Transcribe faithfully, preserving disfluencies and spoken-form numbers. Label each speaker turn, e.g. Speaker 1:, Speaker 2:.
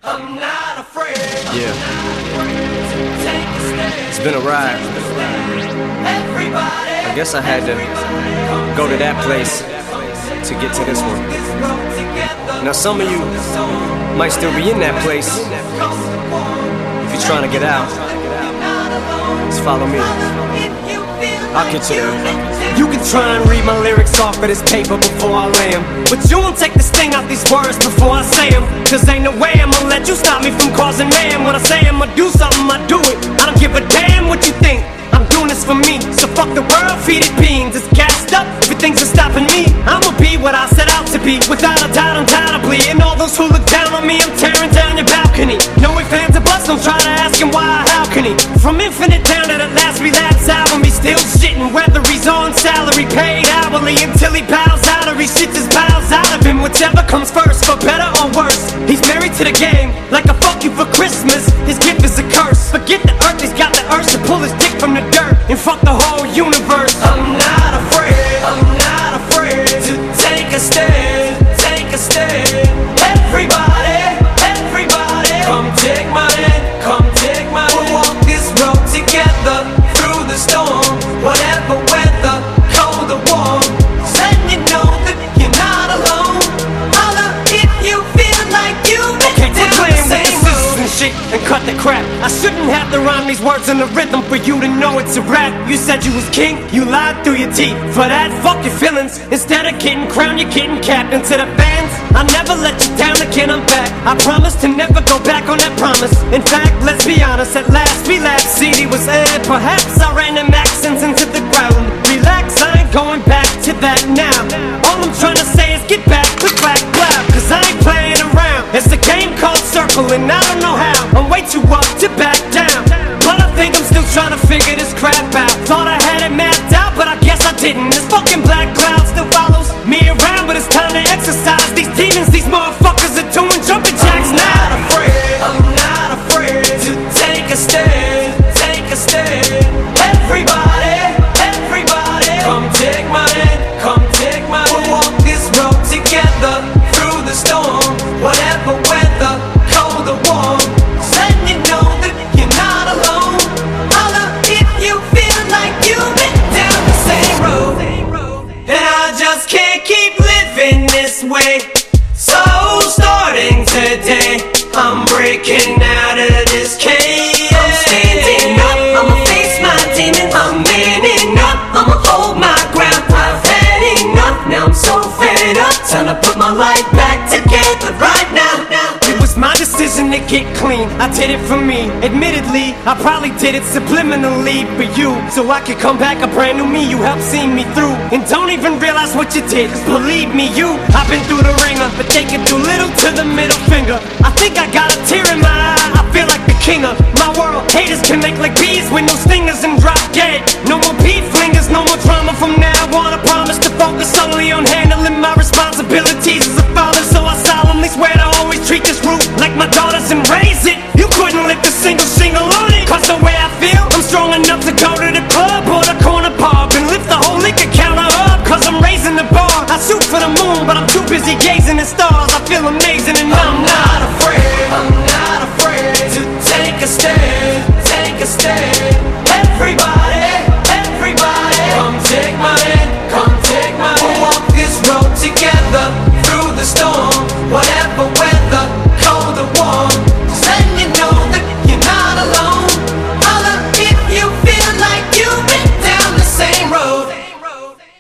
Speaker 1: I'm not afraid.
Speaker 2: Yeah.
Speaker 1: Take a stand.
Speaker 2: It's been a ride.
Speaker 1: Everybody.
Speaker 2: I guess I had to go to that place to get to this one. Now some of you might still be in that place. If you're trying to get out, just follow me. I'll get you there.
Speaker 1: You can try and read my lyrics off of this paper before I lay 'em, but you won't take the sting out these words before I say 'em. Cause ain't no way I'ma let you stop me from causing mayhem. When I say I'ma do something, I do it. I don't give a damn what you think. I'm doing this for me, so fuck the world, feed it beans. It's gassed up, everything's just stopping me. I'ma be what I set out to be, without a doubt, undoubtedly. And all those who look down on me, I'm tearing down your balcony. No ifs, ands, or buts, don't try to ask him why or how can he. From Infinite down to the last relapse album, he's still shitting. Whether he's on salary, paid hourly, until he bows out or he shits his bowels out of him. Whichever comes first, for better or worse. He's married to the game, like a fuck you for Christmas. His gift is a curse. Forget the earth, he's got the urge to pull his dick from the dirt and fuck the whole universe. I'm not afraid, I'm not afraid to take a stand, take a stand. Everybody, everybody, come take my hand, come take my hand. We'll walk this road together through the storm, whatever weather, cold or warm. Let you know that you're not alone. Holla if you feel like you've been down the same road and shit and cut the crap. I shouldn't have to rhyme these words in the rhythm for you to know it's a rap. You said you was king, you lied through your teeth. For that, fuck your feelings. Instead of getting crowned, you're getting capped. And to the fans, I never let you down again, I'm back. I promise to never go back on that promise. In fact, let's be honest, at last relapse C D was aired. Perhaps I ran them accents into the ground. Relax, I ain't going back to that now. All I'm trying to say is get back, click, clack, clap. Cause I ain't playing around. It's a game called Circle and I don't know how. I'm way too up to back down, but I think I'm still trying to figure this crap out. Thought I had it mapped out, but I guess I didn't. This fucking black cloud still follows me around, but it's time to exercise these demons. These motherfuckers are doing jumping jacks now. I'm not afraid, I'm not afraid to take a stand, take a stand. Everybody, everybody, come take my hand, come take my hand. We'll walk this road together through the storm, whatever weather, cold or warm. Letting you know that you're not alone. Holla if you feel like you've been down the same road. And I just can't keep living this way. So starting today, I'm breaking out of this cage. I'm standing up, I'ma face my demons. I'm manning up, I'ma hold my ground. I've had enough, now I'm so fed up. Time to put my life back together right now. It was my decision to get clean, I did it for me. Admittedly, I probably did it subliminally for you, so I could come back a brand new me. You helped see me through, and don't even realize what you did. Cause believe me, you, I've been through the ringer, but they can do little to the middle finger. I think I got a tear in my eye, I feel like the king of my world. Haters can make like bees with no stingers and drop dead. No more beef flingers, no more drama from now on. I promise to focus solely on handling my responsibilities as a father. So I solemnly swear to always treat this roof like my daughters and raise it. You couldn't lift a single shingle on it. Cause the way I feel, I'm strong enough to go to the club or the corner pub and lift the whole liquor counter up. Cause I'm raising the bar. I shoot for the moon, but I'm too busy gazing at stars. I feel amazing and